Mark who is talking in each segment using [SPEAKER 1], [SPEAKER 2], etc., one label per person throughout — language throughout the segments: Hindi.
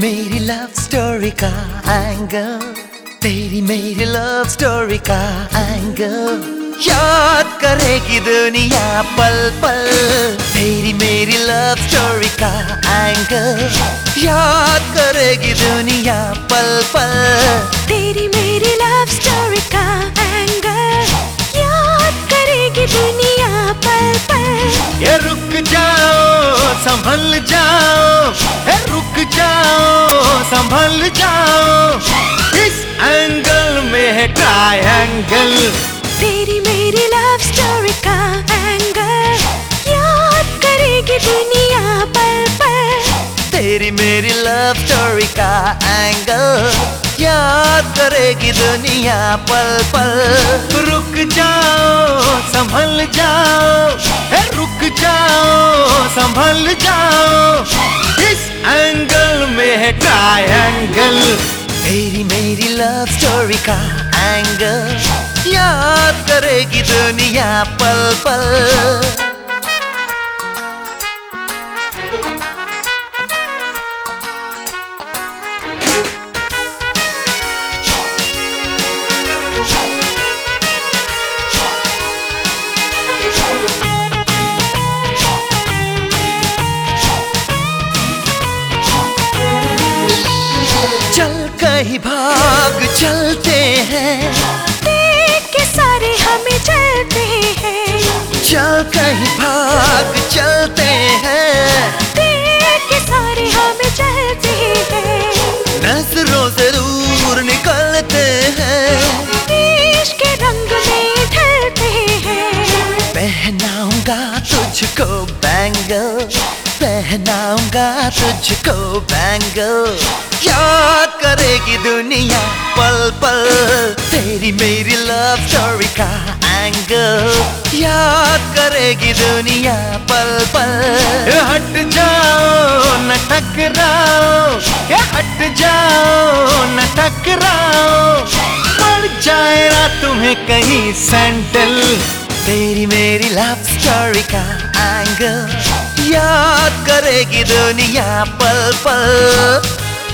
[SPEAKER 1] मेरी लव स्टोरी का एंगल, तेरी मेरी लव स्टोरी का एंगल, याद करेगी दुनिया पल पल। तेरी मेरी लव स्टोरी का एंगल, याद करेगी दुनिया पल पल।
[SPEAKER 2] तेरी मेरी लव स्टोरी का एंगल, याद करेगी दुनिया पल पल।
[SPEAKER 1] ये रुक जाओ संभल जाओ, ये रुक जाओ संभल जाओ, इस एंगल में है ट्रायंगल।
[SPEAKER 2] तेरी मेरी लव स्टोरी का एंगल, याद करेगी दुनिया पल पल।
[SPEAKER 1] तेरी मेरी लव स्टोरी का एंगल, याद करेगी दुनिया पल पल। रुक जाओ संभल जाओ, रुक जाओ संभल जाओ, इस एंगल में है ट्रायंगल। तेरी मेरी लव स्टोरी का एंगल, याद करेगी दुनिया पल पल। चल कहीं भाग चलते हैं,
[SPEAKER 2] देख के सारे हमें चलते हैं।
[SPEAKER 1] चल कहीं भाग चलते हैं,
[SPEAKER 2] देख के सारे हमें चलते हैं।
[SPEAKER 1] नजरों से दूर निकलते हैं,
[SPEAKER 2] इश्क के रंग में ढलते हैं।
[SPEAKER 1] पहनाऊंगा तुझको बैंगल, पहनाऊंगा तुझको बैंगल, याद करेगी दुनिया पल पल। तेरी मेरी लव स्टोरी का एंगल, याद करेगी दुनिया पल पल। हट जाओ न टकराओ, हट जाओ न टकराओ, पड़ जाएगा तुम्हें कहीं सैंडल। तेरी मेरी लव स्टोरी का एंगल, याद करेगी दुनिया पल पल।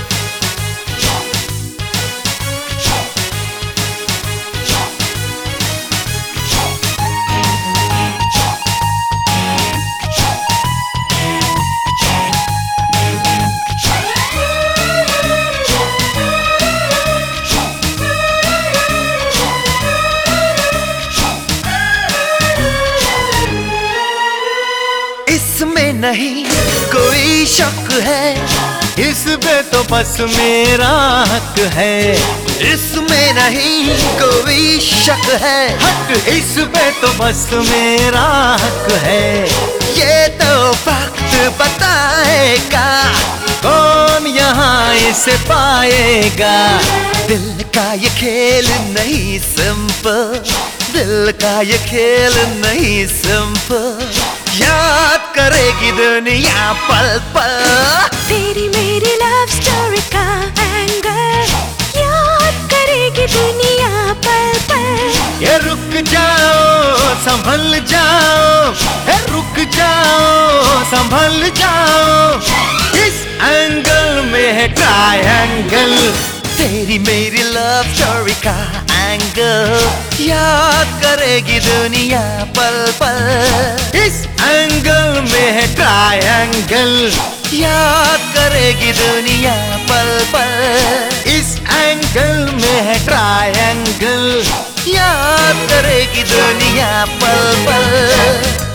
[SPEAKER 1] इसमें नहीं कोई शक है, इस पे तो बस मेरा हक है। इसमें नहीं कोई शक है, हक इस पे तो बस मेरा हक है। ये तो वक्त बताएगा कौन यहाँ इसे पाएगा। दिल का ये खेल नहीं सिंपल, दिल का ये खेल नहीं सिंपल, याद करेगी दुनिया पल पल।
[SPEAKER 2] तेरी मेरी लव स्टोरी का एंगल, याद करेगी दुनिया पल पल।
[SPEAKER 1] ये रुक जाओ संभल जाओ, रुक जाओ संभल जाओ, इस एंगल में है ट्रायंगल। तेरी मेरी लव स्टोरी का एंगल, याद करेगी दुनिया पल पल। इस एंगल में है ट्रायंगल, याद करेगी दुनिया पल पल। इस एंगल में है ट्रायंगल, याद करेगी दुनिया पल पल।